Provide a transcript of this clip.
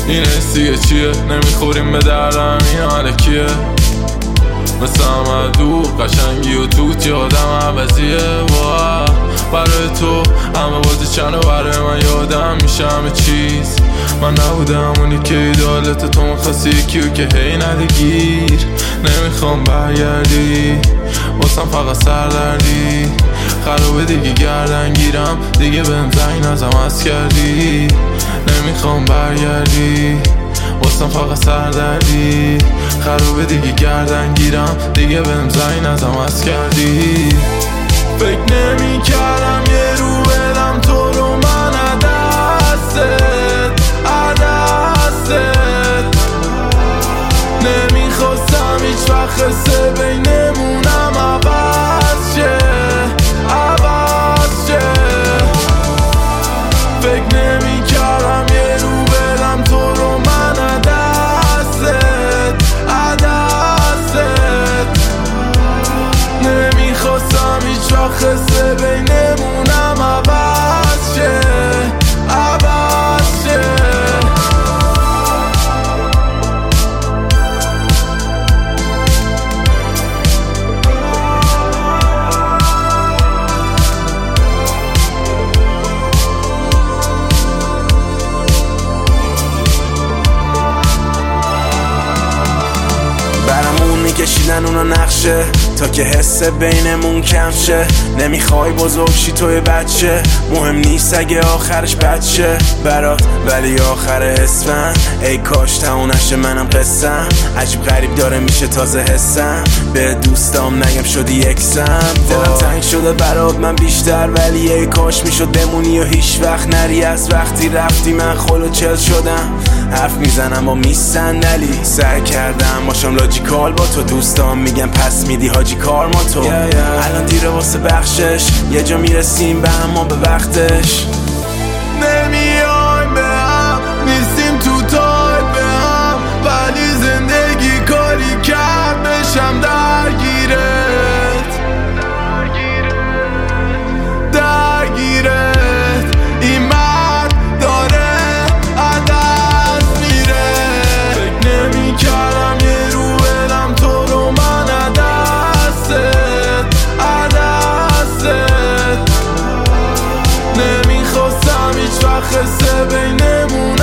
این حسیه چیه؟ نمیخوریم به دردم این علکیه مثل همه قشنگی و توت یادم عوضیه برای تو همه بازی چنه برای من یادم میشه همه چیز من نبودم اونی که ایدالت تو میخواستی یکیو که هی نده گیر نمیخوام برگردی واسم فقط سردردی خرابه دیگه گردن گیرم دیگه بهم زنگ نزم از کردی نمیخوام برگردی واسم فقط سردردی خرابه دیگه گردن گیرم دیگه بهم زنگ نزم از کردی فکر نمی کردم یه رو بدم تو رو من عدستت نمیخواستم هیچ وقت خسته بینمونم عوض شه فکر نمی کردم یه رو بدم تو رو من عدستت نمیخواستم هیچ وقت خسته بینمونم عوض شه میکشیدن اونا نقشه تا که حس بینمون کم شه نمیخوای بزرگ شی توی بچه مهم نیست اگه آخرش بچه برات ولی آخر اسفند ای کاش تمونش منم قصم عجیب غریب داره میشه تازه حسم به دوستام نگم شدی اکسم دلم تنگ شده برات من بیشتر ولی ای کاش میشد بمونی و هیچ وقت نری از وقتی رفتی من خلو چل شدم حرف میزنم با صندلی سعی کردم باشم لاجیکال با تو دوستام میگم پس میدی حاجی کار ما تو الان دیره واسه بخشش یه جا میرسیم به اما به وقتش نمیایم به هم نیستیم تو تایپ به هم ولی زندگی کاری کرد بشم درگیرت این مرد داره عدس میره فکر نمی کردم یه رو بدم تو رو من عدستت نمیخواستم هیچ وقت خسته بینمون